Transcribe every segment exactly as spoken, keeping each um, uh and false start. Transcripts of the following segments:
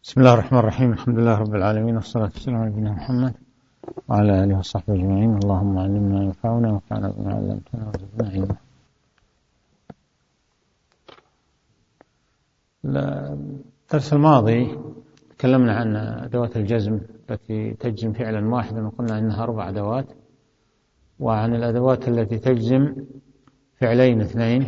بسم الله الرحمن الرحيم. الحمد لله رب العالمين، والصلاة والسلام على نبينا محمد وعلى آله وصحبه أجمعين. اللهم علمنا ما ينفعنا وانفعنا بما علمتنا وزدنا علما. الدرس الماضي تكلمنا عن أدوات الجزم التي تجزم فعلا واحدا، وقلنا إنها أربع أدوات، وعن الأدوات التي تجزم فعلين اثنين،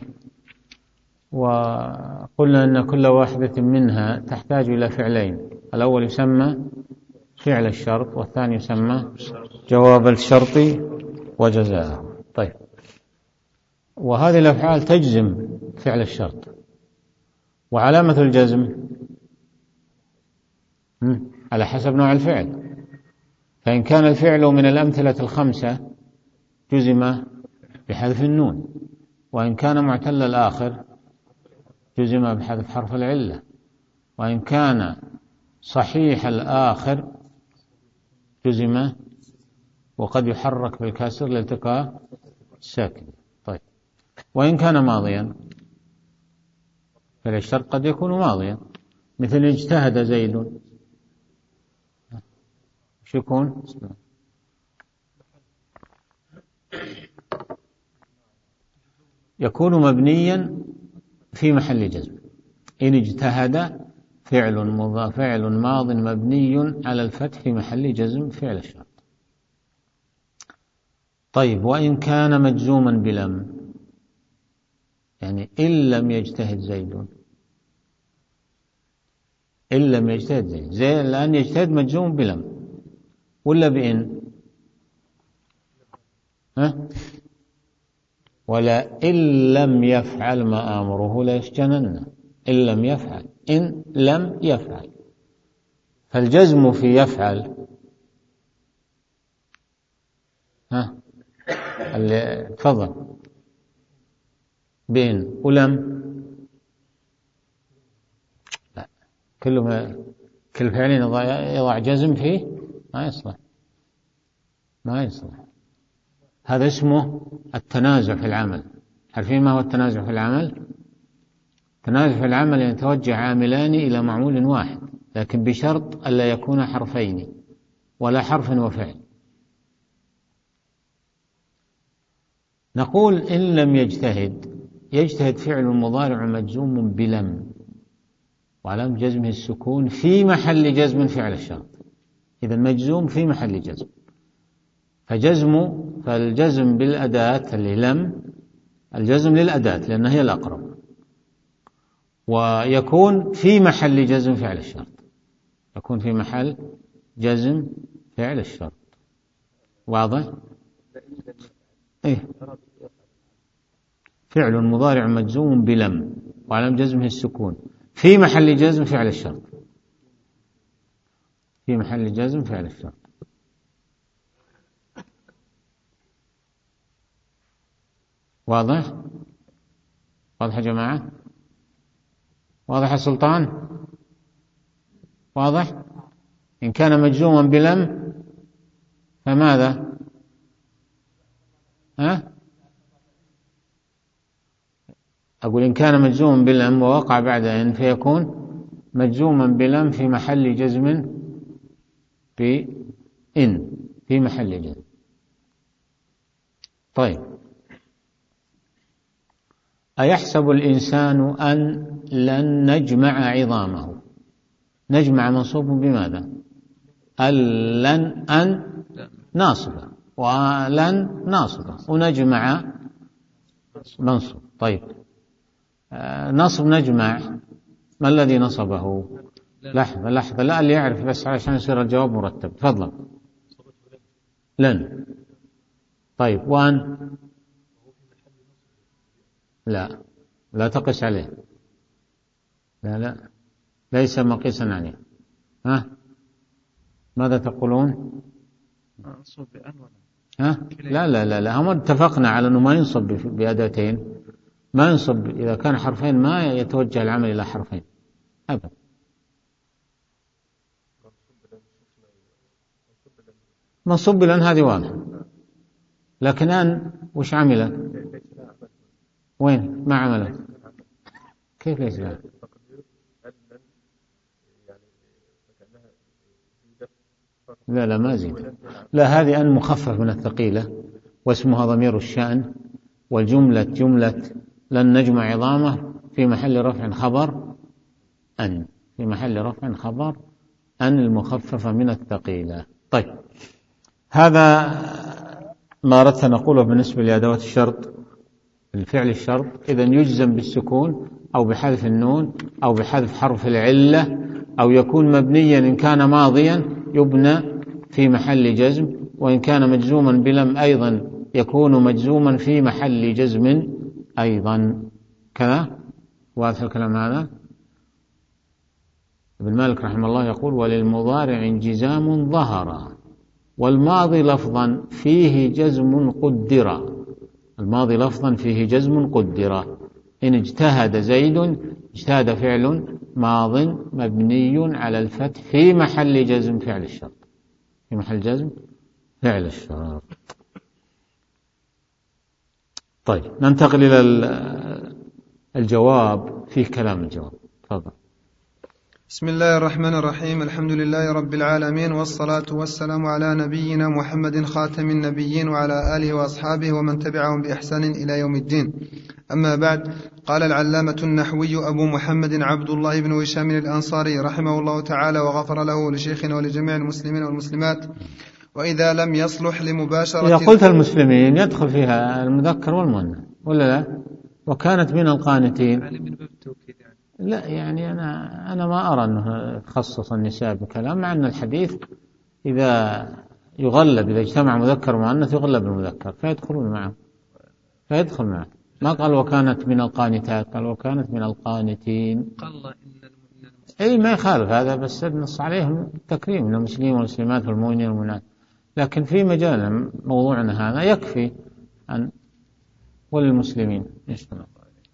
وقلنا أن كل واحدة منها تحتاج إلى فعلين. الأول يسمى فعل الشرط، والثاني يسمى جواب الشرط وجزاءه. طيب، وهذه الأفعال تجزم فعل الشرط، وعلامة الجزم على حسب نوع الفعل. فإن كان الفعل من الأمثلة الخمسة جزم بحذف النون، وإن كان معتل الآخر جزم بحذف حرف العلة، وإن كان صحيح الآخر جزم وقد يحرك بالكسر لالتقاء الساكن. طيب، وإن كان ماضيا فالشرط قد يكون ماضيا، مثل اجتهد زيد، شو يكون؟ يكون مبنيا في محل جزم. إن اجتهد فعل فعل ماض مبني على الفتح في محل جزم فعل الشرط. طيب، وإن كان مجزوما بلم، يعني إن لم يجتهد زيد، إن لم يجتهد زيد، زي الآن يجتهد مجزوم بلم ولا بإن؟ ها؟ ولا إن لم يفعل ما آمره ليسجنن. إن لم يفعل، إن لم يفعل، فالجزم في يفعل ها اللي تفضل بإن ولم، لا، كل ما كل فعل يضع جزم فيه ما يصلح، ما يصلح. هذا اسمه التنازع في العمل. عارفين ما هو التنازع في العمل؟ التنازع في العمل أن يتوجه عاملان إلى معمول واحد، لكن بشرط ألا يكون حرفين ولا حرف وفعل. نقول إن لم يجتهد، يجتهد فعل مضارع مجزوم بلم، وعلامة جزمه السكون في محل جزم فعل الشرط. إذا مجزوم في محل جزم، فجزم فالجزم بالأداة اللي لم، الجزم للأداة لأنها هي الأقرب، ويكون في محل جزم فعل الشرط، يكون في محل جزم فعل الشرط. واضح؟ إيه؟ فعل مضارع مجزوم بلم وعلامة جزمه السكون في محل جزم فعل الشرط، في محل جزم فعل الشرط. واضح؟ واضح يا جماعة؟ واضح يا سلطان؟ واضح؟ إن كان مجزوما بلم فماذا؟ ها؟ أقول إن كان مجزوما بلم ووقع بعد إن فيكون مجزوما بلم في محل جزم بإن، في محل جزم. طيب، أيحسب الإنسان أن لن نجمع عظامه؟ نجمع منصوب بماذا؟ لن أن ناصبة، ولن ناصبة، ونجمع منصوب. طيب، نصب نجمع، ما الذي نصبه؟ لحظة لحظة، لا، اللي يعرف بس عشان يصير الجواب مرتب. تفضل. لن. طيب، وأن؟ لا، لا تقس عليه، لا لا، ليس مقيسا عليه. ها؟ ماذا تقولون؟ ها؟ لا لا لا لا، هم اتفقنا على أنه ما ينصب بأداتين، ما ينصب إذا كان حرفين، ما يتوجه العمل إلى حرفين أبدا. منصب لأن هذه واضحة، لكن أن وش عملت؟ وين ما عملت؟ كيف ليس لها؟ لا لا ما زيد. لا، هذه أن مخفف من الثقيلة واسمها ضمير الشأن، والجملة جملة لن نجمع عظامه في محل رفع خبر أن، في محل رفع خبر أن المخففة من الثقيلة. طيب، هذا ما أردت نقوله بالنسبة لأدوات الشرط. الفعل الشرط إذن يجزم بالسكون أو بحذف النون أو بحذف حرف العلة، أو يكون مبنيا إن كان ماضيا يبنى في محل جزم، وإن كان مجزوما بلم أيضا يكون مجزوما في محل جزم أيضا. كذا واضح الكلام هذا. ابن مالك رحمه الله يقول: وللمضارع انجزام ظهر، والماضي لفظا فيه جزم قدر. الماضي لفظا فيه جزم قدر. إن اجتهد زيد، اجتهد فعل ماض مبني على الفتح في محل جزم فعل الشرط، في محل جزم فعل الشرط. طيب، ننتقل إلى الجواب. فيه كلام الجواب. تفضل. بسم الله الرحمن الرحيم. الحمد لله رب العالمين، والصلاة والسلام على نبينا محمد خاتم النبيين وعلى آله وأصحابه ومن تبعهم بإحسان إلى يوم الدين. أما بعد، قال العلامة النحوي أبو محمد عبد الله بن هشام الأنصاري رحمه الله تعالى وغفر له لشيخنا ولجميع المسلمين والمسلمات: وإذا لم يصلح لمباشرة. إذا قلت المسلمين يدخل فيها المذكر والمؤنث ولا لا؟ وكانت من القانتين. لا يعني أنا أنا ما أرى أنه تخصص النساء بكلام، مع أن الحديث إذا يغلب، إذا اجتمع مذكر ومؤنث يغلب المذكر فيدخلون معه، فيدخل معه. ما قال وكانت من القانتات، قال وكانت من القانتين. أي ما يخالف هذا، بس نص عليهم التكريم من المسلمين والمسلمات والمؤمنين والمؤمنات. لكن في مجال موضوعنا هذا يكفي أن وللمسلمين يشتمل.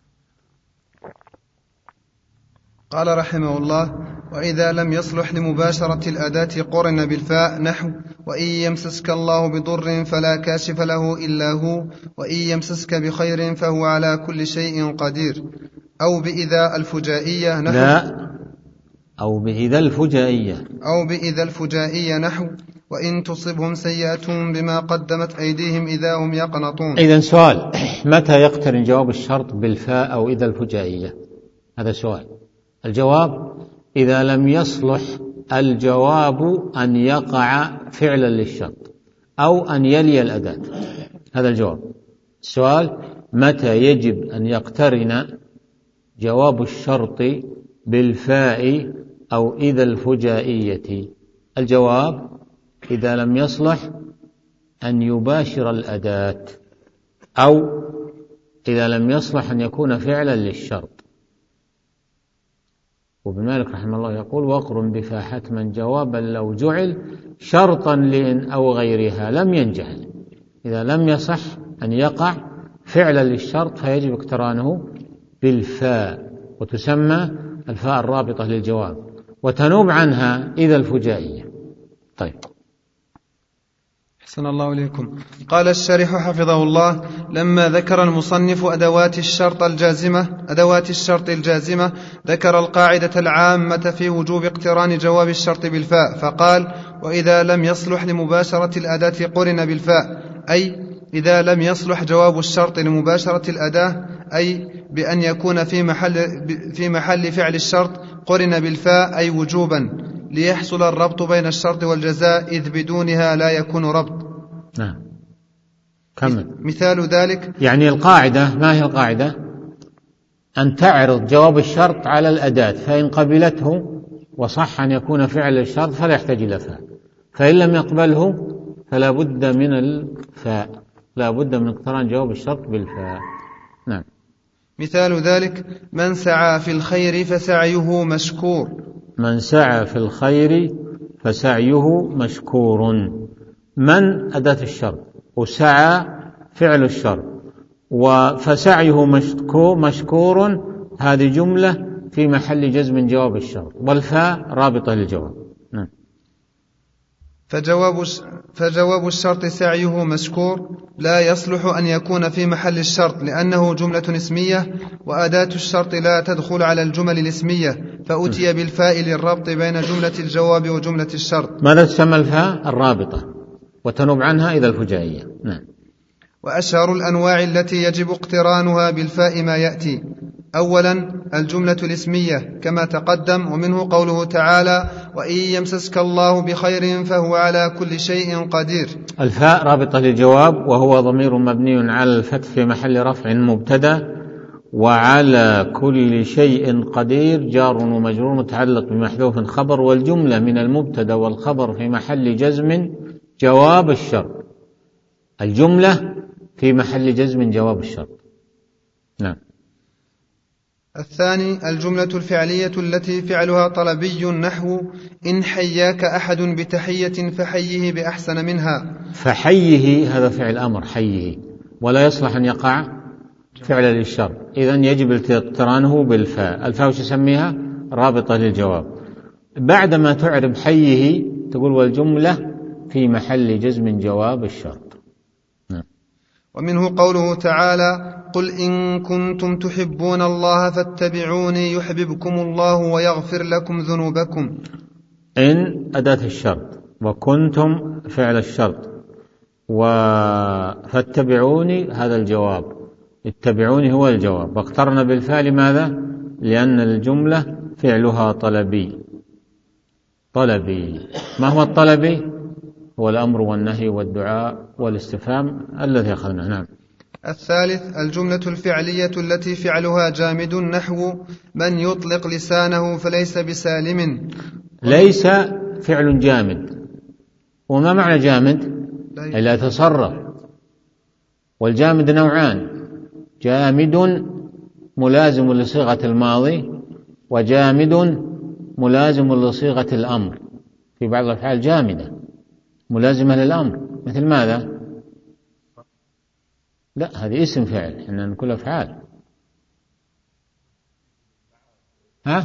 قال رحمه الله: وإذا لم يصلح لمباشرة الأداة قرن بالفاء، نحو: وإن يمسسك الله بضر فلا كاشف له إلا هو، وإن يمسسك بخير فهو على كل شيء قدير. أو بإذا الفجائية، نحو لا أو بإذا الفجائية أو بإذا الفجائية نحو: وإن تصبهم سيئة بما قدمت أيديهم إذا هم يقنطون. إذن سؤال: متى يقترن جواب الشرط بالفاء أو إذا الفجائية؟ هذا سؤال. الجواب: إذا لم يصلح الجواب أن يقع فعلا للشرط أو أن يلي الأداة. هذا الجواب. السؤال: متى يجب أن يقترن جواب الشرط بالفاء أو إذا الفجائية؟ الجواب: إذا لم يصلح أن يباشر الأداة، أو إذا لم يصلح أن يكون فعلا للشرط. وابن مالك رحمه الله يقول: وقرن بفا حتما جوابا لو جعل شرطا لإن أو غيرها لم ينجعل. إذا لم يصح أن يقع فعلا للشرط فيجب اقترانه بالفاء، وتسمى الفاء الرابطة للجواب، وتنوب عنها إذا الفجائية. طيب. أحسن الله إليكم. قال الشارح حفظه الله: لما ذكر المصنف أدوات الشرط الجازمة أدوات الشرط الجازمة ذكر القاعدة العامة في وجوب اقتران جواب الشرط بالفاء، فقال: وإذا لم يصلح لمباشرة الأداة قرن بالفاء، أي إذا لم يصلح جواب الشرط لمباشرة الأداة، أي بأن يكون في محل في محل فعل الشرط قرن بالفاء، أي وجوبا، ليحصل الربط بين الشرط والجزاء، إذ بدونها لا يكون ربط. نعم. كمل. مثال ذلك، يعني القاعدة، ما هي القاعدة؟ أن تعرض جواب الشرط على الأداة، فإن قبلته وصح أن يكون فعل الشرط فلا يحتاج إلى فاء، فإن لم يقبله فلا بد من الفاء، لا بد من اقتران جواب الشرط بالفاء. نعم. مثال ذلك: من سعى في الخير فسعيه مشكور. من سعى في الخير فسعيه مشكور. من أداة الشرط، وسعى فعل الشرط، فسعيه مشكور، هذه جملة في محل جزم جواب الشرط، والفاء رابطة للجواب. نعم. فجواب, فجواب الشرط سعيه مشكور لا يصلح أن يكون في محل الشرط لأنه جملة اسمية، وأداة الشرط لا تدخل على الجمل الاسمية، فأتي بالفاء للربط بين جملة الجواب وجملة الشرط. ماذا تسمى الفاء؟ الرابطة، وتنوب عنها إذا الفجائية. نعم. وأشهر الأنواع التي يجب اقترانها بالفاء ما يأتي: أولا الجملة الاسمية كما تقدم، ومنه قوله تعالى: وإن يمسسك الله بخير فهو على كل شيء قدير. الفاء رابطة للجواب، وهو ضمير مبني على الفتح في محل رفع مبتدأ، وعلى كل شيء قدير جار ومجرور متعلق بمحذوف خبر، والجملة من المبتدأ والخبر في محل جزم جواب الشرط. الجملة في محل جزم جواب الشرط. نعم. الثاني الجملة الفعلية التي فعلها طلبي، نحو إن حياك أحد بتحية فحيه بأحسن منها. فحيه هذا فعل أمر، حيه، ولا يصلح أن يقع فعل للشرط، إذن يجب اقترانه بالفاء. الفاء وش يسميها؟ رابطة للجواب. بعدما تعرب حيه تقول والجملة في محل جزم جواب الشرط. ومنه قوله تعالى: قل إن كنتم تحبون الله فاتبعوني يحببكم الله ويغفر لكم ذنوبكم. إن أداة الشرط، وكنتم فعل الشرط، وفاتبعوني هذا الجواب، اتبعوني هو الجواب، واقترن بالفاء. لماذا؟ لأن الجملة فعلها طلبي. طلبي، ما هو الطلبي؟ هو الأمر والنهي والدعاء والاستفهام الذي أخذناه. نعم. الثالث الجملة الفعلية التي فعلها جامد، نحو من يطلق لسانه فليس بسالم. ليس فعل جامد. وما معنى جامد؟ لا يتصرف. والجامد نوعان: جامد ملازم لصيغة الماضي، وجامد ملازم لصيغة الأمر. في بعض الأفعال جامدة ملازمة للأمر، مثل ماذا؟ لا، هذه اسم فعل، احنا نقول أفعال. ها؟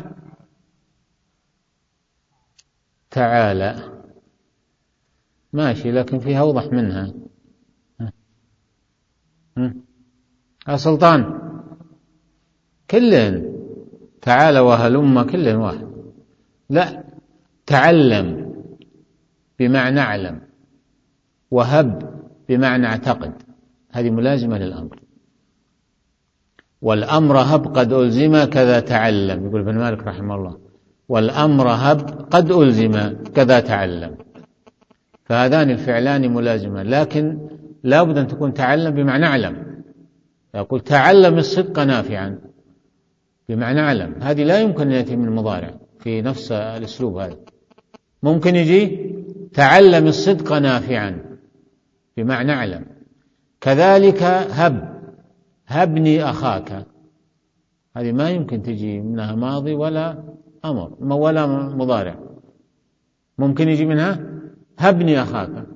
تعالى ماشي، لكن فيها أوضح منها. ها سلطان، كلن تعالى وهلم كلن واحد. لا، تعلم بمعنى اعلم، وهب بمعنى اعتقد، هذه ملازمة للأمر. والأمر هب قد ألزم كذا تعلم، يقول ابن مالك رحمه الله: والأمر هب قد ألزم كذا تعلم. فهذان الفعلان ملازمة، لكن لا بد أن تكون تعلم بمعنى اعلم. يقول تعلم الصدق نافعا بمعنى اعلم، هذه لا يمكن أن يأتي من المضارع في نفس الأسلوب هذا. ممكن يجي تعلم الصدق نافعا بمعنى اعلم. كذلك هب، هبني أخاك، هذه ما يمكن تجي منها ماضي ولا أمر ولا مضارع. ممكن يجي منها هبني أخاك،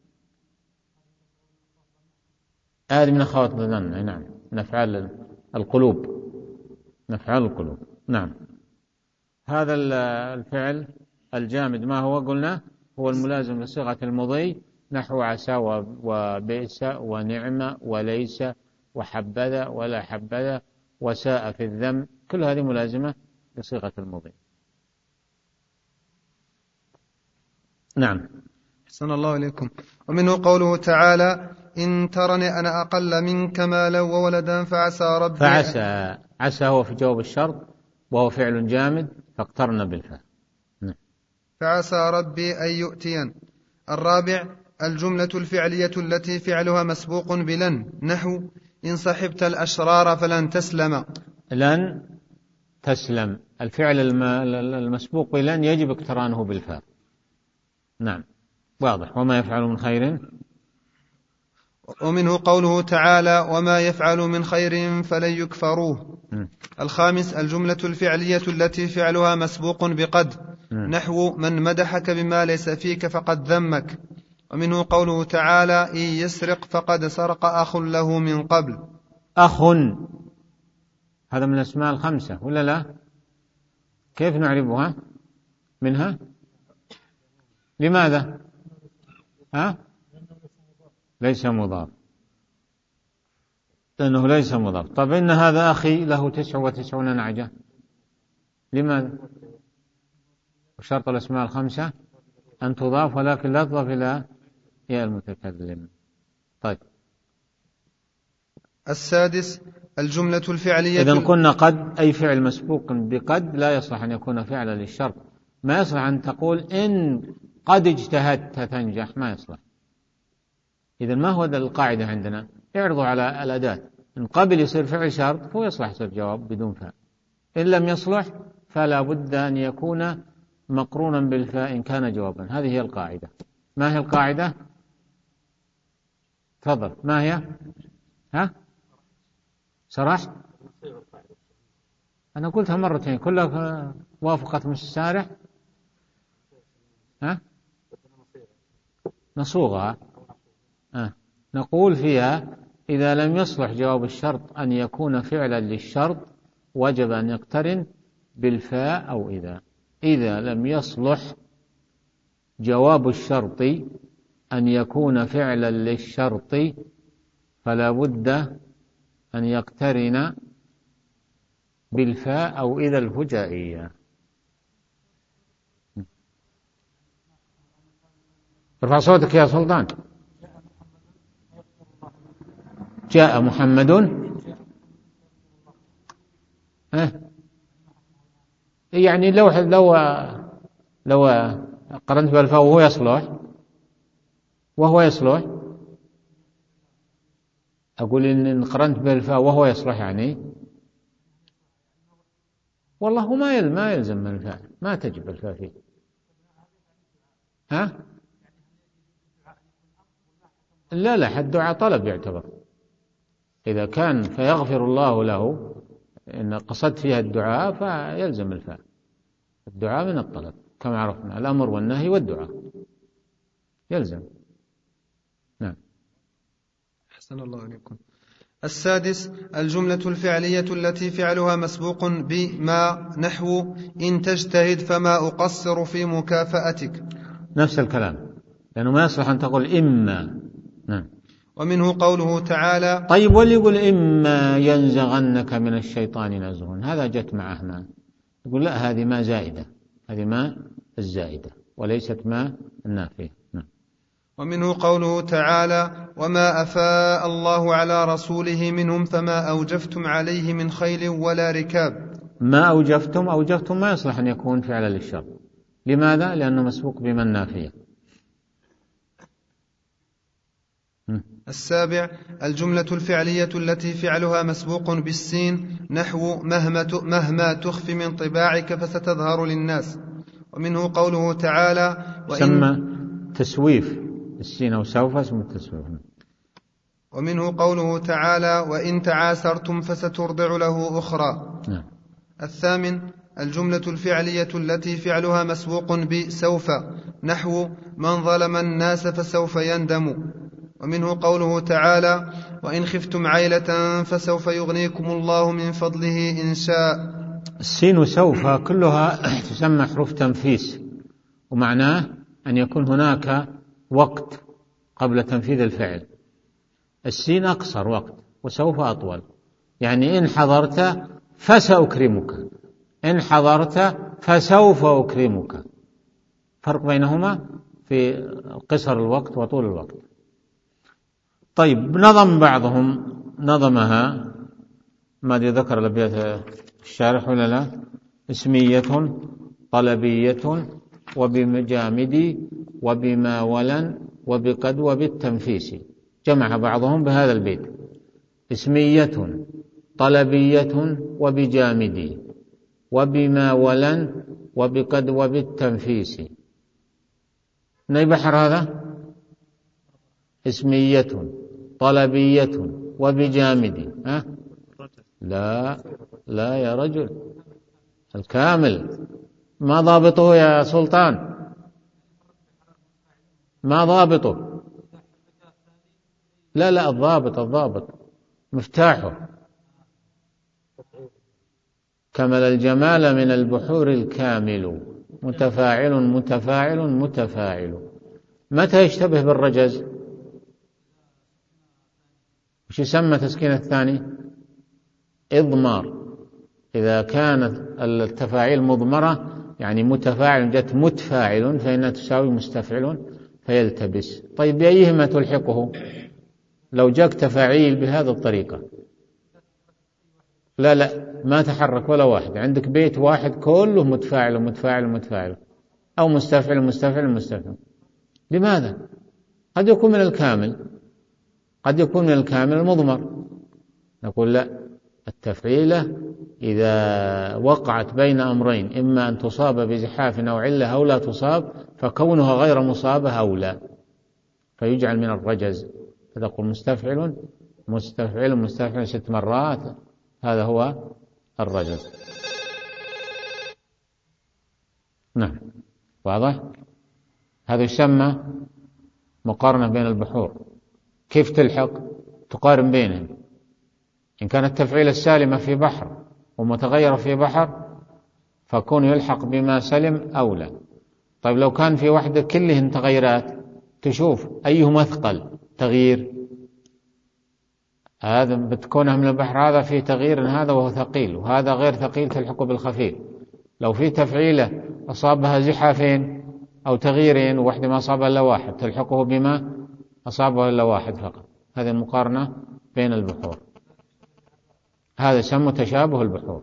هذه من أخوات الظن. نعم، من أفعال القلوب، من أفعال القلوب. نعم. هذا الفعل الجامد ما هو؟ قلنا هو الملازم لصيغة المضي، نحو عسى وبئس ونعم وليس وحبذا ولا حبذا وساء في الذم، كل هذه ملازمة لصيغة المضي. نعم. أحسن الله إليكم. ومنه قوله تعالى: إن ترني أنا أقل منك مالا وولدا فعسى ربي. فعسى، عسى هو في جواب الشرط، وهو فعل جامد فاقترن بالفاء. نعم. فعسى ربي أن يؤتين. الرابع الجملة الفعلية التي فعلها مسبوق بلن، نحو إن صحبت الأشرار فلن تسلم. لن تسلم، الفعل المسبوق بلن يجب اقترانه بالفاء. نعم، واضح. وما يفعل من خير. ومنه قوله تعالى: وما يفعل من خير فلن يكفروه. م. الخامس الجملة الفعلية التي فعلها مسبوق بقد، م. نحو من مدحك بما ليس فيك فقد ذمك. ومنه قوله تعالى: إن يسرق فقد سرق أخ له من قبل. أخ هذا من الأسماء الخمسة ولا لا؟ كيف نعرفها منها؟ لماذا؟ ها؟ ليس مضاف، لأنه ليس مضاف. طب إن هذا أخي له تسع وتسعون نعجة، لماذا؟ وشرط الأسماء الخمسة أن تضاف، ولكن لا تضاف إلى يا المتكلم. طيب. السادس الجملة الفعلية. إذن قلنا قد أي فعل مسبوق بقد لا يصلح أن يكون فعلا للشرط. ما يصلح أن تقول إن قد اجتهدت تنجح، ما يصلح. إذن ما هو القاعدة عندنا؟ اعرضوا على الأداة، إن قبل يصير فعل شرط فهو يصلح يصير جواب بدون فاء، إن لم يصلح فلا بد أن يكون مقرونا بالفاء إن كان جوابا. هذه هي القاعدة. ما هي القاعدة؟ تفضل. ما هي؟ ها؟ سرحت؟ أنا قلتها مرتين كلها وافقت مستسارح. ها؟ نصوغها. أه. نقول فيها إذا لم يصلح جواب الشرط أن يكون فعلا للشرط وجب أن يقترن بالفاء أو إذا. إذا لم يصلح جواب الشرط أن يكون فعلا للشرط فلا بد أن يقترن بالفاء أو إذا الفجائية. ارفع صوتك يا سلطان. جاء محمد. أه؟ يعني لو لو لو قرنت بالفاء وهو يصلح وهو يصلح أقول إن قرنت بالفاء وهو يصلح يعني والله ما ما يلزم من الفاء، ما تجب الفاء فيه. ها؟ لا لا، الدعاء طلب يعتبر. إذا كان فيغفر الله له إن قصد فيها الدعاء فيلزم الفاء. الدعاء من الطلب كما عرفنا، الأمر والنهي والدعاء يلزم. نعم. أحسن الله عليكم. السادس الجملة الفعلية التي فعلها مسبوق بما، نحو إن تجتهد فما أقصر في مكافأتك. نفس الكلام، لأنه ما يصلح أن تقول إما. نعم. ومنه قوله تعالى. طيب، واللي يقول إما ينزغنك من الشيطان نزغ، هذا جت معه ما، يقول لا هذه ما زائدة، هذه ما الزائدة وليست ما النافية. نعم. ومنه قوله تعالى وما أفاء الله على رسوله منهم فما أوجفتم عليه من خيل ولا ركاب. ما أوجفتم، أوجفتم ما يصلح أن يكون فعلا للشر. لماذا؟ لأنه مسبوق بما النافية. السابع الجملة الفعلية التي فعلها مسبوق بالسين، نحو مهما مهما تخفي من طباعك فستظهر للناس. ومنه قوله تعالى وإن سمى تسويف السين أو سوف اسمه التسويف. ومنه قوله تعالى وإن تعاسرتم فسترضع له أخرى. نعم. الثامن الجملة الفعلية التي فعلها مسبوق بسوف، نحو من ظلم الناس فسوف يندم. ومنه قوله تعالى وإن خفتم عيلة فسوف يغنيكم الله من فضله إن شاء. السين وسوف كلها تسمى حروف تنفيس، ومعناه أن يكون هناك وقت قبل تنفيذ الفعل. السين أقصر وقت وسوف أطول، يعني إن حضرت فسأكرمك، إن حضرت فسوف أكرمك، فرق بينهما في قصر الوقت وطول الوقت. طيب، نظم بعضهم نظمها ما ذكر الأبيات الشارح ولا لا؟ اسمية طلبية وبمجامد وبما ولن وبقد وبالتنفيس. جمع بعضهم بهذا البيت: اسمية طلبية وبجامد وبما ولن وبقد وبالتنفيس. من بحر هذا؟ اسمية طلبية وبجامد. ها؟ لا لا يا رجل، الكامل. ما ضابطه يا سلطان؟ ما ضابطه؟ لا لا، الضابط الضابط مفتاحه كمل الجمال من البحور الكامل، متفاعل متفاعل متفاعل. متى يشتبه بالرجز؟ وش يسمى تسكين الثاني؟ إضمار. إذا كانت التفاعيل مضمرة يعني متفاعل جت متفاعل فإنها تساوي مستفعل فيلتبس. طيب بأيهما تلحقه؟ لو جاك تفاعيل بهذه الطريقة، لا لا ما تحرك ولا واحد، عندك بيت واحد كله متفاعل ومتفاعل ومتفاعل، أو مستفعل مستفعل مستفعل. لماذا؟ قد يكون من الكامل، قد يكون من الكامل المضمر. نقول لا، التفعيلة إذا وقعت بين أمرين، إما أن تصاب بزحاف أو علة أو لا تصاب، فكونها غير مصابة أولى، فيجعل من الرجز. فتقول مستفعل مستفعل مستفعل ست مرات، هذا هو الرجز. نعم واضح. هذا يسمى مقارنة بين البحور. كيف تلحق؟ تقارن بينهم. إن كانت التفعيلة السالمة في بحر ومتغيرة في بحر فكون يلحق بما سلم أولى. طيب لو كان في واحدة كلهن تغيرات، تشوف أيهما أثقل تغيير. هذا بتكونها من البحر، هذا فيه تغيير هذا وهو ثقيل، وهذا غير ثقيل تلحقه بالخفيف. لو في تفعيلة أصابها زحافين أو تغييرين وواحدة ما أصابها إلا واحد، تلحقه بما أصابه إلا واحد فقط. هذه المقارنة بين البحور، هذا يسمى تشابه البحور.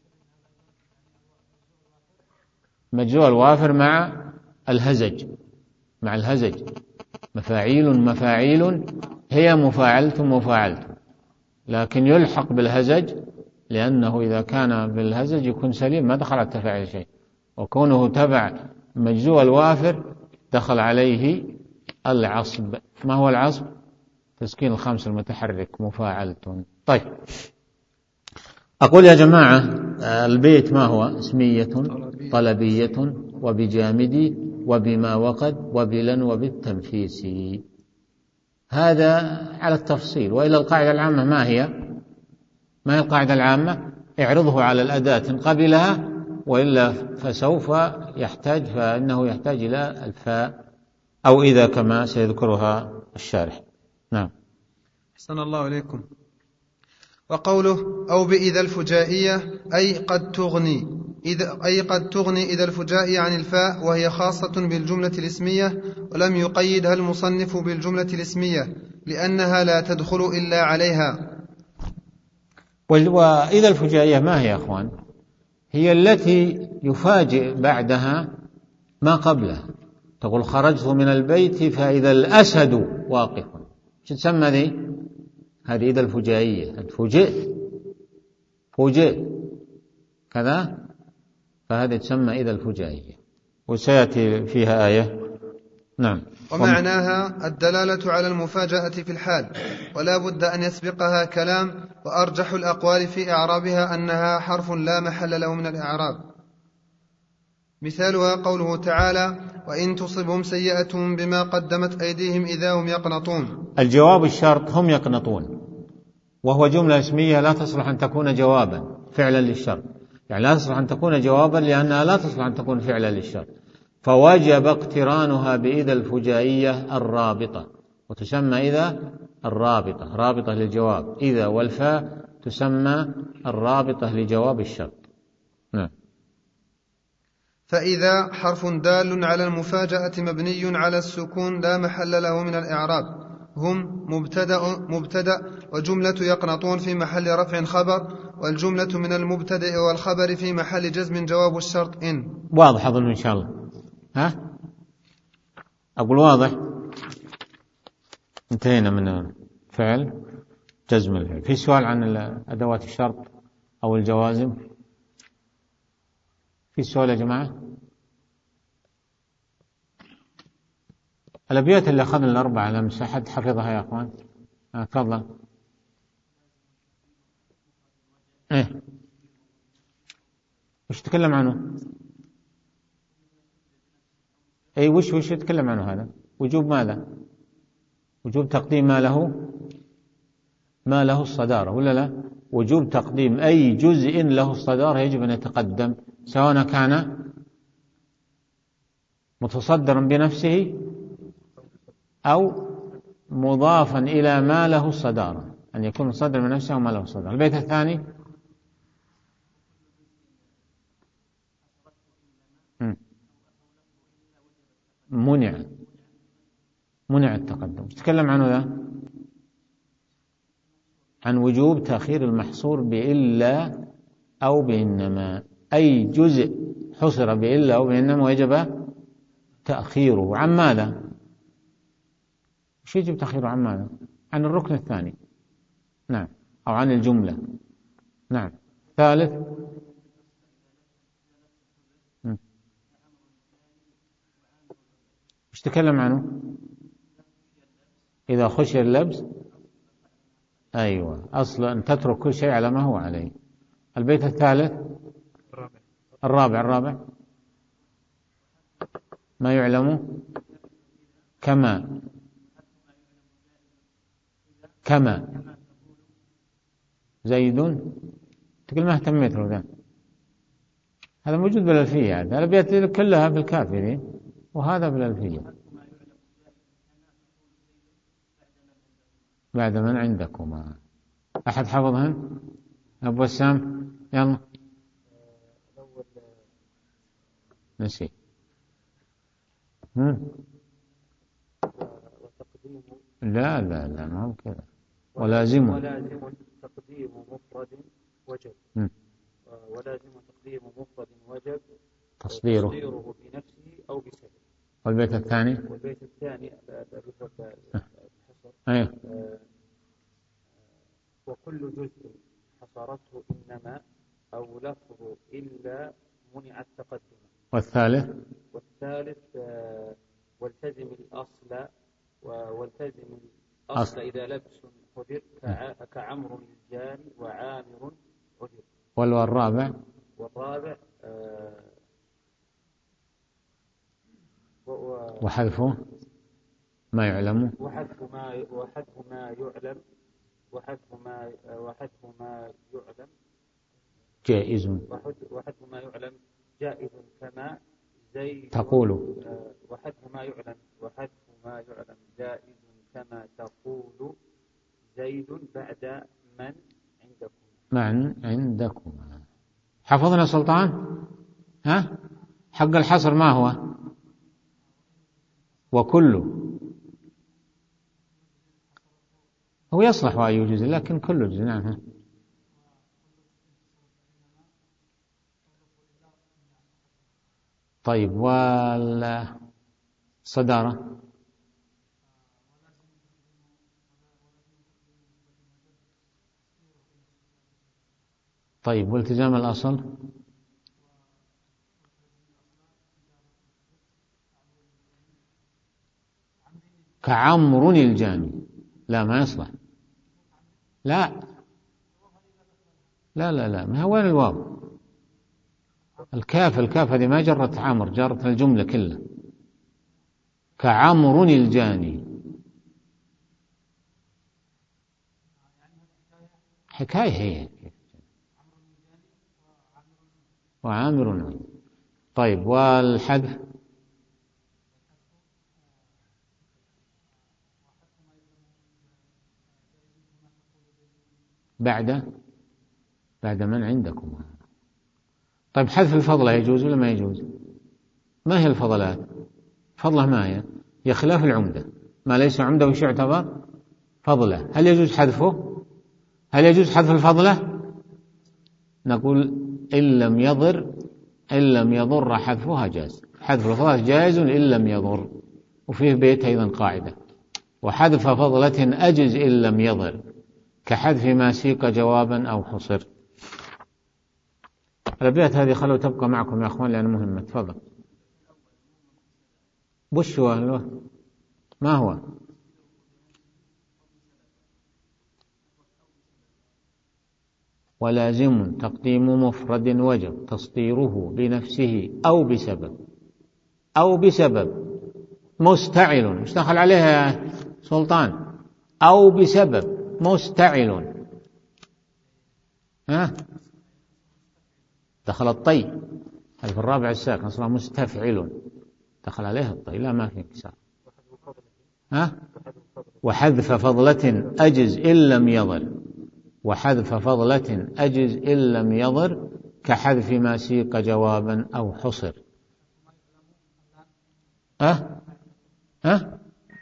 مجزوء الوافر مع الهزج، مع الهزج مفاعيل مفاعيل هي مفاعلة مفاعلة، لكن يلحق بالهزج لأنه إذا كان بالهزج يكون سليم ما دخل على التفاعل شيء، وكونه تبع مجزوء الوافر دخل عليه العصب. ما هو العصب؟ تسكين الخامس المتحرك مفاعلة. طيب أقول يا جماعة البيت ما هو؟ اسمية طلبية وبجامد وبما وقد وبلن وبالتنفيس. هذا على التفصيل. وإلى القاعدة العامة ما هي؟ ما هي القاعدة العامة؟ اعرضه على الأداة قبلها، وإلا فسوف يحتاج، فإنه يحتاج إلى الفاء أو إذا كما سيذكرها الشارح. نعم. أحسن الله إليكم. وقوله أو بإذا الفجائية أي قد تغني إذا أي قد تغني إذا الفجائية عن الفاء، وهي خاصة بالجملة الاسمية، ولم يقيدها المصنف بالجملة الاسمية لأنها لا تدخل إلا عليها. وإذا الفجائية ما هي يا أخوان؟ هي التي يفاجئ بعدها ما قبلها. تقول خرجت من البيت فإذا الأسد واقف. شو تسمى ذي؟ هذه إذا الفجائية. أنت فوجئت فوجئت كذا، فهذه تسمى إذا الفجائية، وسيأتي فيها آية. نعم. ومعناها الدلالة على المفاجأة في الحال، ولا بد أن يسبقها كلام، وأرجح الأقوال في إعرابها أنها حرف لا محل له من الإعراب. مثالها قوله تعالى وإن تصبهم سيئة بما قدمت أيديهم إذا هم يقنطون. الجواب الشرط هم يقنطون، وهو جملة اسمية لا تصلح أن تكون جوابا فعلا للشرط، يعني لا تصلح أن تكون جوابا لأنها لا تصلح أن تكون فعلا للشرط، فوجب اقترانها بإذا الفجائية الرابطة، وتسمى إذا الرابطة، رابطة للجواب. إذا والفاء تسمى الرابطة لجواب الشرط. نعم. فإذا حرف دال على المفاجأة مبني على السكون لا محل له من الإعراب. هم مبتدأ, مبتدأ وجملة يقنطون في محل رفع خبر، والجملة من المبتدأ والخبر في محل جزم جواب الشرط إن. واضح أظن إن شاء الله. ها أقول واضح. انتهينا من فعل جزم الفعل. في سؤال عن أدوات الشرط أو الجوازم؟ في سؤال يا جماعة؟ الأبيات اللي أخذنا الأربعة لمس أحد حفظها يا أخوان؟ تفضل. إيه وش تكلم عنه؟ أي وش وش يتكلم عنه هذا؟ وجوب ماذا؟ وجوب تقديم ما له ما له الصدارة ولا لا؟ وجوب تقديم أي جزء له الصدارة يجب أن يتقدم، سواء كان متصدرا بنفسه أو مضافا إلى ما له الصدارة، أن يكون مصدر من نفسه وما له الصدارة. البيت الثاني منع منع التقدم. تكلم عنه ذا عن وجوب تأخير المحصور بإلا أو بإنما، أي جزء حصر بإلا أو بإنما وجب تأخيره. عن ماذا؟ وش يجب تأخيره عن ماذا؟ عن الركن الثاني، نعم، أو عن الجملة، نعم. ثالث وش تكلم عنه؟ إذا خشي اللبس، أيوة، أصلا تترك كل شيء على ما هو عليه. البيت الثالث الرابع الرابع ما يعلم كما كما زيد، تقول ما اهتميت له ذا، هذا موجود بالألفية، هذا الأبيات كلها بالكافرين وهذا بالألفية. بعد من عندكما، أحد حفظهن؟ أبو السام يلا. نسي. لا لا لا ما هو كذا. ولازم ولازم تقديم مفرد وجب ولازم تقديم مفرد وجب تصديره, تصديره بنفسه أو بسبب. والبيت الثاني والبيت الثاني أيه. وكل جزء حصرته إنما أو لفظ إلا منع التقدم. والثالث والثالث والتزم الأصل والتزم الأصل أصل. إذا لبس حذر كعمر الجاري وعامر حذر. والرابع والرابع وحذفه ما يعلم وحذف ما وحذف ما يعلم وحذف ما وحذف ما يعلم جائز وحذف ما يعلم جائز كما زيد تقول وحذف ما يعلم وحذف ما يعلم جائز كما تقول زيد بعد من عندكم. من عندكم. حفظنا سلطان؟ ها حق الحصر ما هو؟ وكله هو يصلح أي جزء لكن كله جزء. نعم. طيب والصدارة طيب والتزام الأصل كعمر الجاني، لا ما يصلح، لا لا لا لا ما هو وين الواو؟ الكاف الكاف هذه ما جرت عمر، جرت الجملة كلها. كعمر الجاني حكاية هي وعامر. طيب والحذف بعد بعد من عندكم. طيب حذف الفضلة يجوز ولا ما يجوز؟ ما هي الفضلات؟ فضلة ما هي؟ هي خلاف العمدة، ما ليس عمدة وش يعتبر فضلة. هل يجوز حذفه؟ هل يجوز حذف الفضلة؟ نقول إن لم يضر إن لم يضر حذفها جاز. حذف الفضلة جائز إن لم يضر. وفيه بيت أيضا قاعدة: وحذف فضلة أجز إن لم يضر، كحذف ما سيق جوابا أو حصر. الأبيات هذه خلوا تبقى معكم يا أخوان لأنها مهمة. تفضل. وش هو؟ ما هو؟ ولازم تقديم مفرد وجب تصديره بنفسه أو بسبب أو بسبب مستعل. مش دخل عليها سلطان؟ أو بسبب مستعل. ها دخل الطي هل في الرابع الساكن أصلا مستفعل، دخل عليها الطي، لا ما في انكسار. ها؟ وحذف فضلة أجز إن لم يضر، وحذف فضلة أجز إن لم يضر كحذف ما سيق جوابا أو حصر. ها؟ ها؟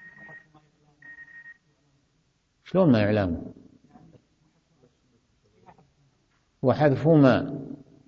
شلون ما يعلم؟ وحذف ما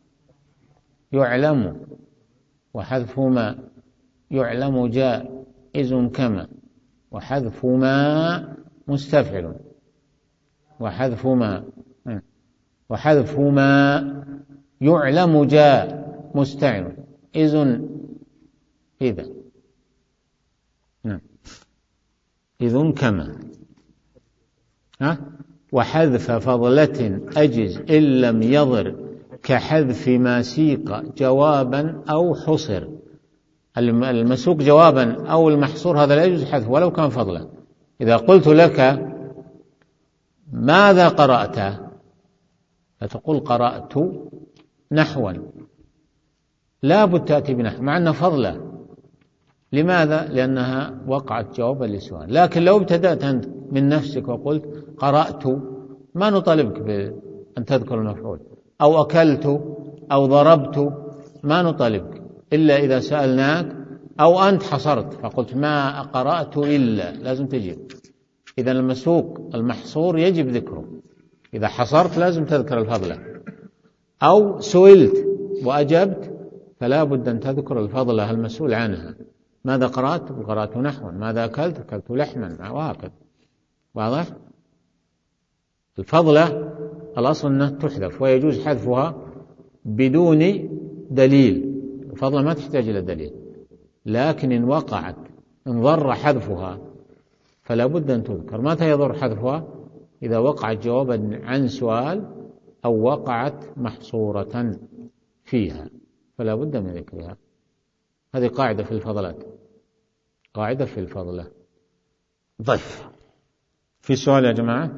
يعلم، وحذف ما يعلم جائز كما، وحذف ما مستفعل، وحذف ما وحذف ما يعلم جاء مستعمل إذن إذا نعم إذن كما. ها؟ وحذف فضلة أجز إن لم يضر كحذف ما سيق جوابا أو حصر. المسوق جوابا أو المحصور هذا لا يجوز حذف ولو كان فضلا. إذا قلت لك ماذا قرأت فتقول قرأت نحوا، لا بد تأتي بنحو مع أنه فضلا. لماذا؟ لأنها وقعت جوابا لسؤال. لكن لو ابتدأت أنت من نفسك وقلت قرأت ما نطالبك بأن تذكر المفعول، أو أكلت أو ضربت ما نطالبك إلا إذا سألناك، أو أنت حصرت فقلت ما قرأت إلا، لازم تجيب. إذا المسوق المحصور يجب ذكره. إذا حصرت لازم تذكر الفضلة، أو سئلت وأجبت فلا بد أن تذكر الفضلة المسؤول عنها. ماذا قرأت؟ قرأت نحوا. ماذا أكلت؟ أكلت لحما، وهكذا. واضح؟ الفضلة الأصل أنها تحذف، ويجوز حذفها بدون دليل. الفضلة ما تحتاج إلى دليل، لكن إن وقعت إن ضر حذفها فلا بد أن تذكر. متى يضر حذفها؟ إذا وقعت جوابا عن سؤال أو وقعت محصورة فيها فلا بد من ذكرها. هذه قاعدة في الفضلات، قاعدة في الفضلة. ضيف في سؤال يا جماعة؟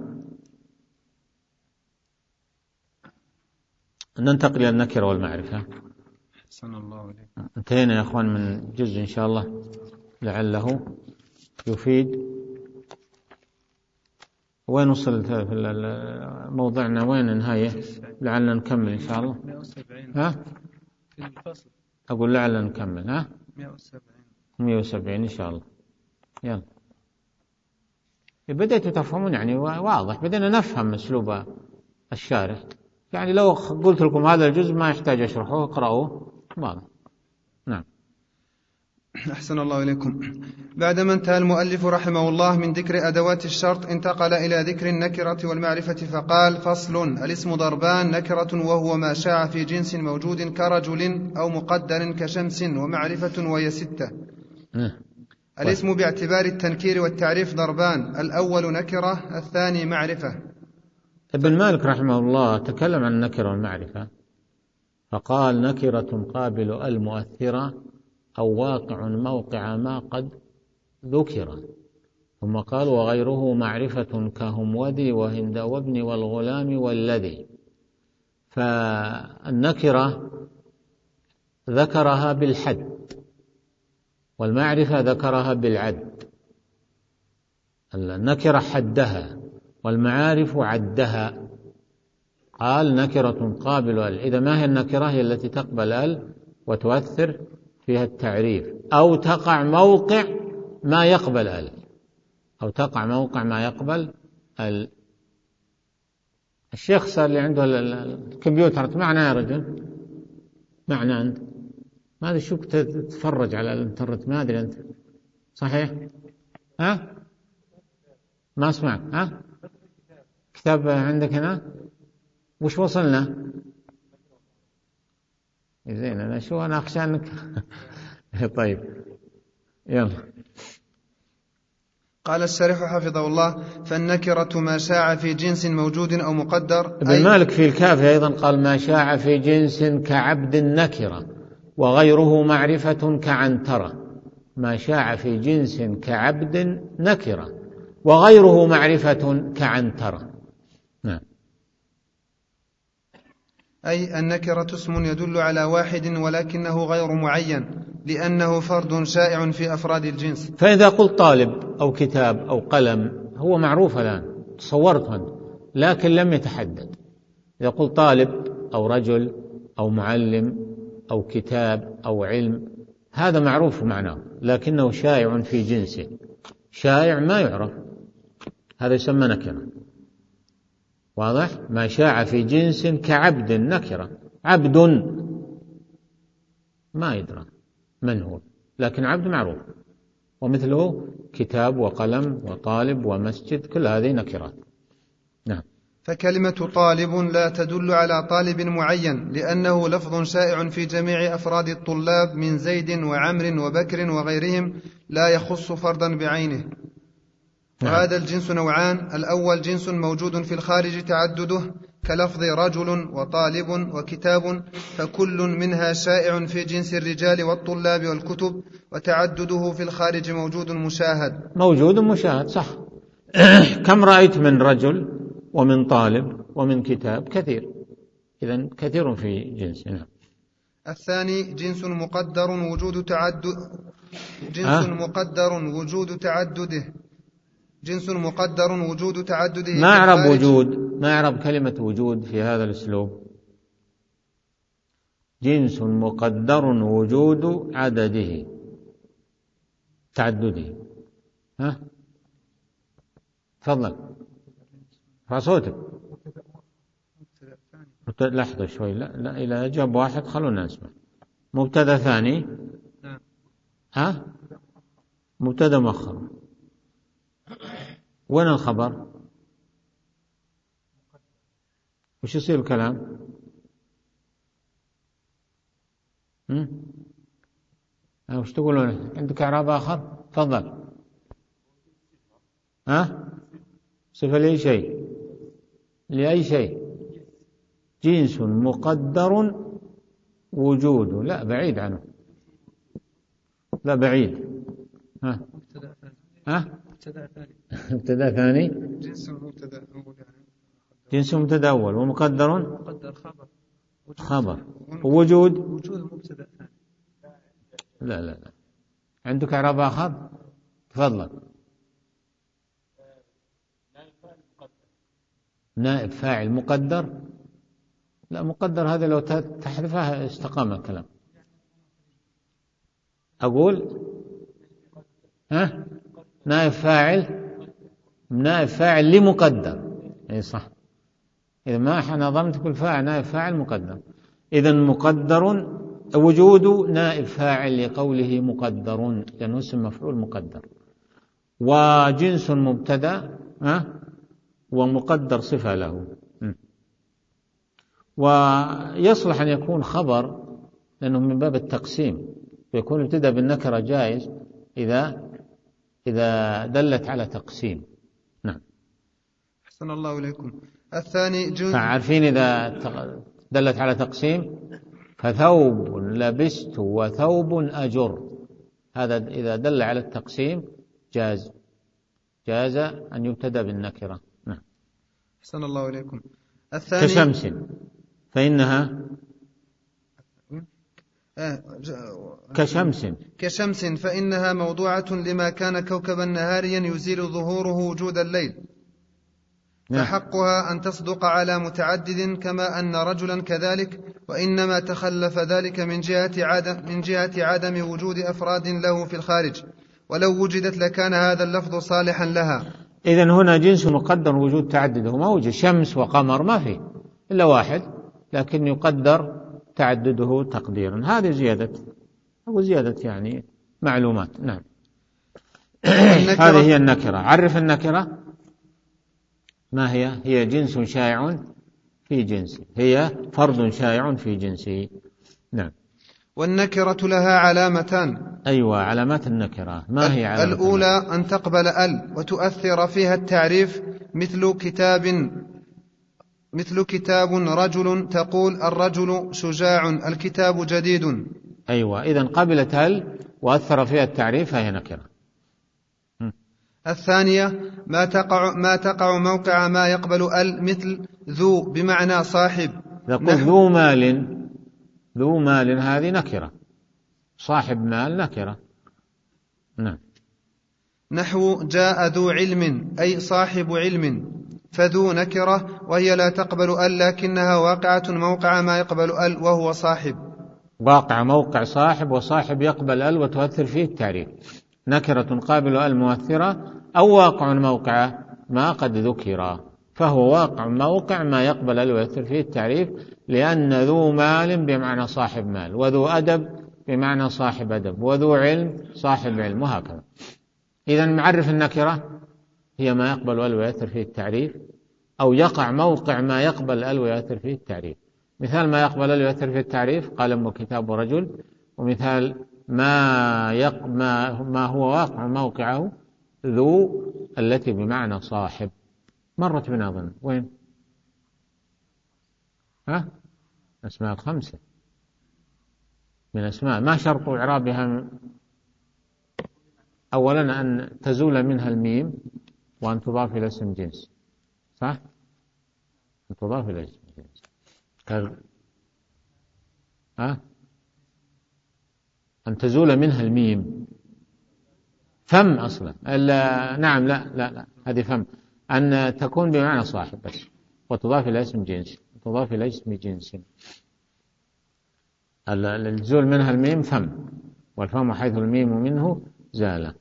ننتقل إلى النكرة والمعرفة. أحسن الله عليك. انتهينا يا أخوان من جزء إن شاء الله لعله يفيد. وين وصل في موضعنا؟ وين النهاية؟ لعلنا نكمل إن شاء الله. ها؟ في الفصل. أقول لعلنا نكمل. ها؟ مئة وسبعين. مئة وسبعين إن شاء الله. يلا. بدأتوا تفهمون يعني واضح، بدأنا نفهم أسلوب الشارح. يعني لو قلت لكم هذا الجزء ما يحتاج أشرحه، اقرأوه واضح. نعم. أحسن الله إليكم. بعدما انتهى المؤلف رحمه الله من ذكر أدوات الشرط انتقل إلى ذكر النكرة والمعرفة فقال: فصل. الاسم ضربان: نكرة وهو ما شاع في جنس موجود كرجل أو مقدر كشمس، ومعرفة وهي ستة. الاسم باعتبار التنكير والتعريف ضربان: الأول نكرة، الثاني معرفة. ابن مالك رحمه الله تكلم عن النكرة والمعرفة فقال: نكرة قابل المؤثرة أو واقع موقع ما قد ذكر. ثم قال: وغيره معرفة كهم ودي وهند وابن والغلام والذي. فالنكرة ذكرها بالحد، والمعرفة ذكرها بالعد. النكرة حدها والمعارف عدها. قال: نكرة قابل ال. إذا ما هي النكرة؟ هي التي تقبل ال وتؤثر فيها التعريف، أو تقع موقع ما يقبل ال، أو تقع موقع ما يقبل ال. الشيخ صار اللي عنده الكمبيوتر معنا يا رجل، معنا أنت، ما أدري شو تتفرج على الانترنت، ما أدري أنت صحيح؟ ها؟ ما أسمعك. ها؟ كتاب عندك هنا؟ وش وصلنا؟ زين، أنا شو أنا أخشى أنك طيب يلا. قال الشارح حفظه الله: فالنكرة ما شاع في جنس موجود أو مقدر. ابن مالك في الكافي أيضا قال: ما شاع في جنس كعبد النكرة وغيره معرفة كعنترة. ما شاع في جنس كعبد نكرة وغيره معرفة كعنترة. نعم. أي النكرة اسم يدل على واحد ولكنه غير معين لأنه فرد شائع في أفراد الجنس. فإذا قلت طالب أو كتاب أو قلم هو معروف الآن تصورته، لكن لم يتحدد. إذا قلت طالب أو رجل أو معلم أو كتاب أو علم هذا معروف معناه، لكنه شائع في جنسه، شائع ما يعرف، هذا يسمى نكرة. واضح؟ ما شاع في جنس كعبد نكرة، عبد ما يدرى من هو، لكن عبد معروف، ومثله كتاب وقلم وطالب ومسجد، كل هذه نكرات. نعم. فكلمة طالب لا تدل على طالب معين لأنه لفظ شائع في جميع أفراد الطلاب من زيد وعمر وبكر وغيرهم، لا يخص فردا بعينه. وهذا الجنس نوعان: الأول جنس موجود في الخارج تعدده كلفظ رجل وطالب وكتاب، فكل منها شائع في جنس الرجال والطلاب والكتب، وتعدده في الخارج موجود مشاهد. موجود مشاهد، صح. كم رأيت من رجل ومن طالب ومن كتاب؟ كثير، إذن كثير في جنسنا. الثاني جنس مقدر وجود تعدد جنس أه؟ مقدر وجود تعدده جنس مقدر وجود تعدده. ما أعرب وجود، ما أعرب كلمة وجود في هذا الأسلوب. جنس مقدر وجود عدده تعدده. ها تفضل صوتك. لحظة شوي، لا لا إلى جاب واحد خلونا نسمع. مبتدأ ثاني. ها مبتدأ مؤخر. وين الخبر؟ وش يصير الكلام؟ هم؟ وش تقولون؟ عندك إعراب آخر؟ تفضل. ها صفة لأي شيء، لأي شيء. جنس مقدر وجوده، لا بعيد عنه، لا بعيد. ها ها مبتدأ ثاني. جنس مبتدأ أول، جنس مبتدأ أول ومقدر مقدر خبر خبر ووجود وجود مبتدأ ثاني. لا لا لا عندك إعراب آخر؟ تفضل. نائب فاعل مقدر، لا مقدر هذا لو تحذفه استقام الكلام. أقول ها نائب فاعل، نائب فاعل لمقدر، أي صح. إذا ما نظمت كل فاعل نائب فاعل مقدر، إذا مقدر وجود نائب فاعل لقوله مقدر لأنه اسم مفعول مقدر، وجنس مبتدأ ها ومقدر صفة له. ويصلح أن يكون خبر لأنه من باب التقسيم، يكون ابتدأ بالنكرة جائز إذا إذا دلت على تقسيم. نعم. أحسن الله إليكم. الثاني جزء. فعارفين إذا دلت على تقسيم فثوب لبست وثوب أجر، هذا إذا دل على التقسيم جاز جاز أن يبتدأ بالنكرة. نعم. أحسن الله إليكم. الثاني كشمس فإنها كشمس كشمس فإنها موضوعة لما كان كوكبا نهاريا يزيل ظهوره وجود الليل، فحقها أن تصدق على متعدد كما أن رجلا كذلك، وإنما تخلف ذلك من جهة عدم, من جهة عدم وجود أفراد له في الخارج، ولو وجدت لكان هذا اللفظ صالحا لها. إذن هنا جنس مقدر وجود تعدده، ما وجد شمس وقمر ما فيه إلا واحد، لكن يقدر تعدده تقديرا. هذه زيادة أو زيادة يعني معلومات. نعم. هذه هي النكرة. عرف النكرة ما هي؟ هي جنس شائع في جنسه، هي فرد شائع في جنسه. نعم. والنكرة لها علامتان. أيوة علامات النكرة. ما هي علامات الأولى النكرة؟ أن تقبل ال وتؤثر فيها التعريف، مثل كتاب مثل كتاب رجل تقول الرجل شجاع، الكتاب جديد. أيوة إذن قبلت ال وأثر فيها التعريف فهي نكرة. الثانية ما تقع, ما تقع موقع ما يقبل ال، مثل ذو بمعنى صاحب، إذا قلت ذو مال، ذو مال هذه نكرة، صاحب مال نكرة. نعم. نحو جاء ذو علم أي صاحب علم، فذو نكرة وهي لا تقبل ال لكنها واقعة موقع ما يقبل ال وهو صاحب. واقع موقع صاحب، وصاحب يقبل ال وتؤثر فيه التعريف. نكرة قابل ال مؤثرة، أو واقع موقع ما قد ذكر، فهو واقع موقع ما يقبل ال ويؤثر فيه التعريف، لأن ذو مال بمعنى صاحب مال، وذو أدب بمعنى صاحب أدب، وذو علم صاحب علم، وهكذا. إذن معرف النكرة هي ما يقبل ال ويؤثر فيه التعريف، أو يقع موقع ما يقبل ال ويؤثر فيه التعريف. مثال ما يقبل ال ويؤثر فيه التعريف قلم وكتاب ورجل، ومثال ما, يق... ما... ما هو واقع موقعه ذو التي بمعنى صاحب. مرت بنا ظن وين؟ ها؟ أسماء الخمسة من أسماء ما شرط إعرابها؟ أولا أن تزول منها الميم، وأن تضاف إلى اسم جنس، صح؟ أن تضاف إلى اسم جنس كال... ها؟ أن تزول منها الميم، فم أصلا. ألا... نعم لا لا لا هذه فم. أن تكون بمعنى صاحب بس، وتضاف إلى اسم جنس، تضاف إلى اسم جنس. الزول منها الميم فم، والفم حيث الميم منه زال.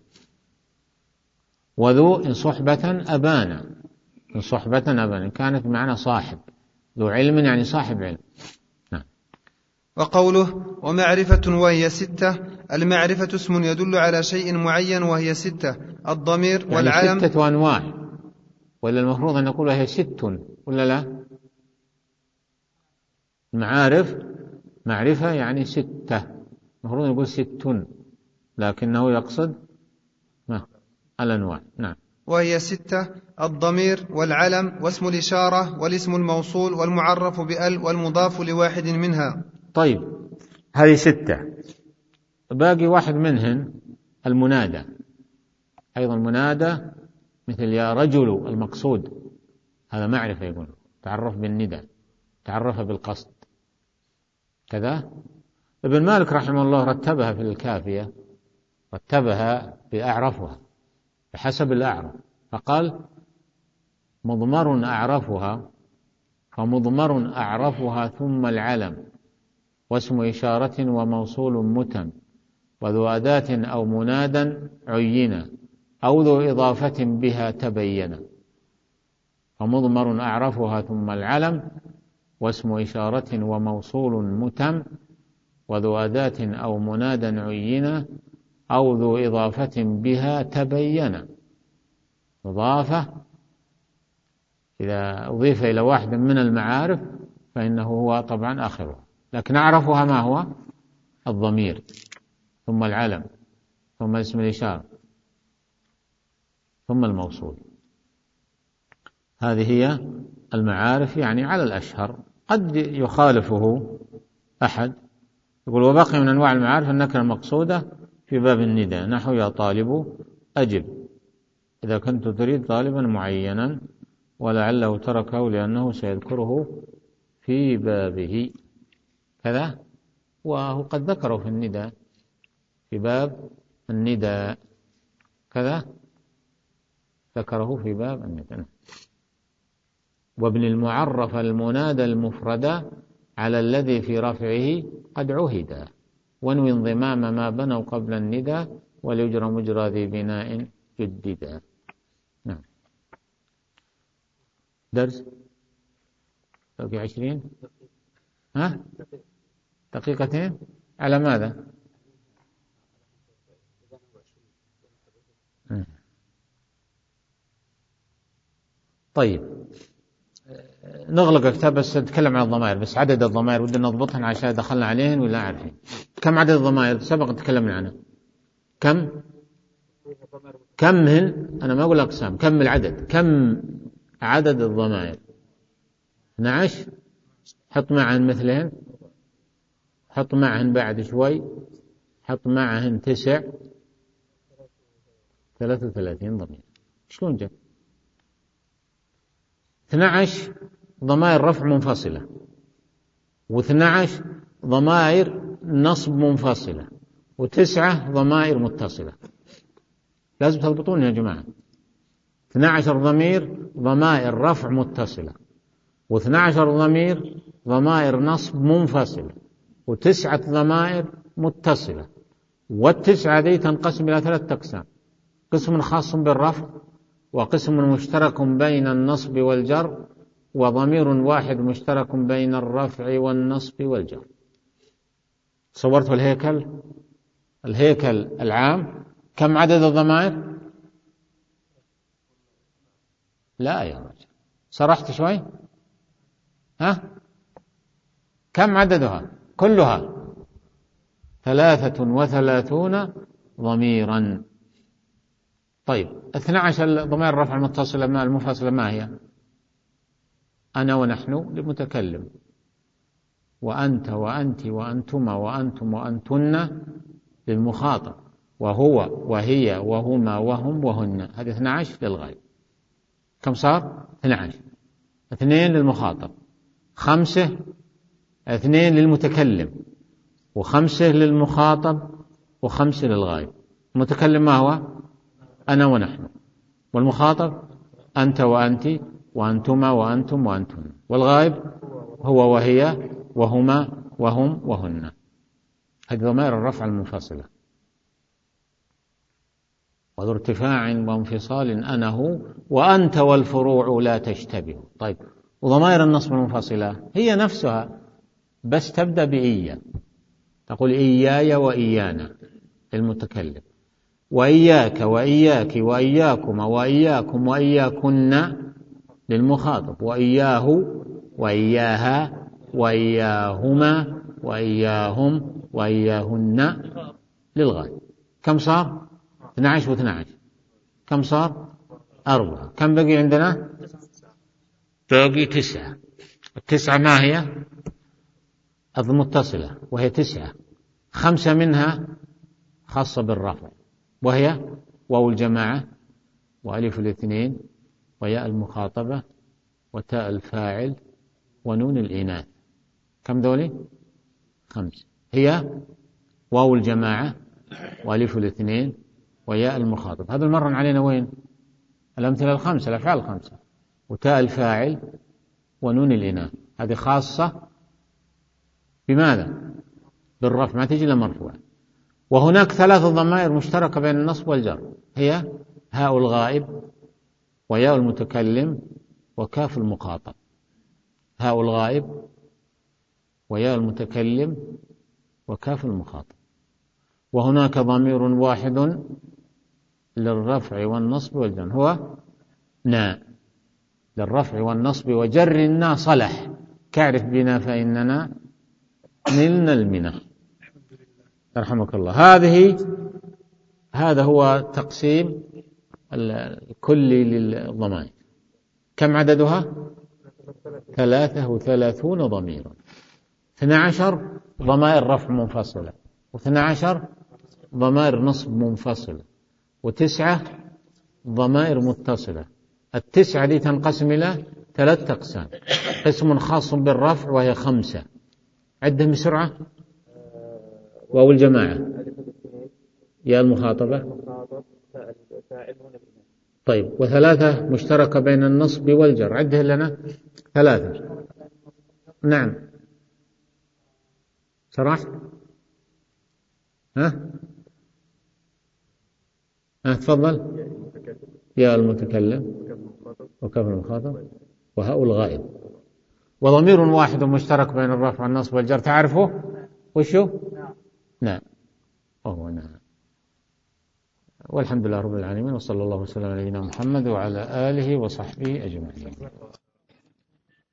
وذو إن صحبة أبانا، إن صحبة أبانا كانت بمعنى صاحب، ذو علم يعني صاحب علم. نعم. وقوله ومعرفة وهي ستة، المعرفة اسم يدل على شيء معين وهي ستة، الضمير يعني والعلم. ستة أنواع، ولا المفروض أن نقول هي ست ولا لا؟ معارف معرفة يعني ستة، المفروض نقول ست، لكنه يقصد ما الأنواع. نعم. وهي ستة، الضمير والعلم واسم الإشارة والاسم الموصول والمعرف بأل والمضاف لواحد منها. طيب هذه ستة، باقي واحد منهن المنادى، أيضا منادى مثل يا رجل المقصود، هذا معرفة، يقول تعرف بالندى، تعرف بالقصد كذا. ابن مالك رحمه الله رتبها في الكافية، رتبها بأعرفها بحسب الأعرف، فقال مضمر أعرفها، فمضمر أعرفها ثم العلم، واسم إشارة وموصول متم، وذو أداة أو منادا عينا، أو ذو إضافة بها تبين. فمضمر أعرفها ثم العلم، واسم إشارة وموصول متم، وذو أداة أو منادا عينا، أو ذو إضافة بها تبين. إضافة إذا أضيف إلى واحد من المعارف فإنه هو طبعا آخره، لكن أعرفها ما هو؟ الضمير ثم العلم ثم اسم الإشارة ثم الموصول. هذه هي المعارف يعني على الأشهر. قد يخالفه أحد يقول وبقي من أنواع المعارف النكرة المقصودة في باب النداء، نحو يا طالب أجب، إذا كنت تريد طالبا معينا، ولعله تركه لأنه سيذكره في بابه كذا، وهو قد ذكره في النداء في باب النداء كذا، ذكره في باب النداء. وابن المعرف المنادى المفردة على الذي في رفعه قد عهد، وانوي انضمام ما بنوا قبل الندى، وليجرى مجرى ذي بناء جددا. نعم. درس باقي عشرين، ها دقيقتين على ماذا؟ طيب نغلق الكتاب بس نتكلم عن الضمائر، بس عدد الضمائر ودنا نضبطهن عشان دخلنا عليهن ولا عارفين. كم عدد الضمائر سبق تكلمنا عنها؟ كم كم هن؟ أنا ما أقول أقسام، كم العدد، كم عدد الضمائر؟ اثني عشر. حط معهن مثلهن، حط معهن بعد شوي، حط معهن تسع، ثلاثة وثلاثين ضمير. شلون جاء؟ اثني عشر ضمائر رفع منفصلة، واثنى عشر ضمائر نصب منفصلة، وتسعة ضمائر متصلة. لازم تضبطون يا جماعة. اثنى عشر ضمير ضمائر رفع متصلة، واثنى عشر ضمير ضمائر نصب منفصلة، وتسعة ضمائر متصلة. والتسعة دي تنقسم إلى ثلاثة أقسام: قسم خاص بالرفع، وقسم مشترك بين النصب والجر، وضمير واحد مشترك بين الرفع والنصب والجر. صورت الهيكل الهيكل العام. كم عدد الضمائر؟ لا يا رجل، سرحت شوي. ها كم عددها كلها؟ ثلاثة وثلاثون ضميرا. طيب اثنى عشر ضمائر الرفع المتصلة مع المنفصلة ما هي؟ أنا ونحن للمتكلم، وأنت وأنت وأنتما وأنتم وأنتن للمخاطب، وهو وهي وهما وهم وهن. هذه اثنى عشر للغاية. كم صار؟ اثنى عشر. اثنين للمخاطب، خمسة اثنين للمتكلم، وخمسة للمخاطب، وخمسة للغايب. المتكلم ما هو؟ أنا ونحن. والمخاطب أنت وأنت وأنتما وأنتم وأنتن. والغايب هو وهي وهما وهم وهن. هذه ضمائر الرفع المنفصلة. وذو ارتفاع وانفصال أنا هو وأنت والفروع لا تشتبه. طيب وضمائر النصب المنفصلة هي نفسها بس تبدأ بإيا. تقول إياي وإيانا للمتكلم، وإياك وإياك وإياكما وإياكم وإياكن للمخاطب، وإياه وإياها وإياهما وإياهم وإياهن للغاية. كم صار؟ اثنى عشر واثنى عشر. كم صار؟ أربعة. كم بقي عندنا؟ باقي تسعة. التسعة ما هي؟ المتصلة، وهي تسعة. خمسة منها خاصة بالرفع، وهي واو الجماعة وألف الاثنين وياء المخاطبة وتاء الفاعل ونون الإناث. كم ذولي؟ خمسة. هي واو الجماعة وألف الاثنين وياء المخاطب. هذا المرة علينا وين؟ الأمثلة الخمسة، الأفعال الخمسة. وتاء الفاعل ونون الإناث هذه خاصة بماذا؟ بالرفع، ما تجي إلا مرفوع. وهناك ثلاث ضمائر مشتركة بين النصب والجر، هي هاء الغائب وياء المتكلم وكاف المخاطب. هاء الغائب وياء المتكلم وكاف المخاطب. وهناك ضمير واحد للرفع والنصب والجر، هو نا، للرفع والنصب وجر النا صلح. كعرف بنا فإننا نلنا المنة. رحمك الله. هذه هذا هو تقسيم الكلي للضمائر. كم عددها؟ ثلاثة وثلاثون ضميرا. اثنى عشر ضمائر رفع منفصلة، واثنى عشر ضمائر نصب منفصلة، وتسعة ضمائر متصلة. التسعة دي تنقسم إلى ثلاثة أقسام: قسم خاص بالرفع وهي خمسة. عدهم بسرعة. واو الجماعة، يا المخاطبة، طيب، وثلاثة مشتركة بين النصب والجر. عده لنا ثلاثة. نعم شرحت. ها ها تفضل. يا المتكلم وكاف المخاطب وهاء الغائب. وضمير واحد مشترك بين الرفع والنصب والجر، تعرفه وشو؟ نعم وهو نعم. والحمد لله رب العالمين، وصلى الله وسلم على نبينا محمد وعلى آله وصحبه أجمعين.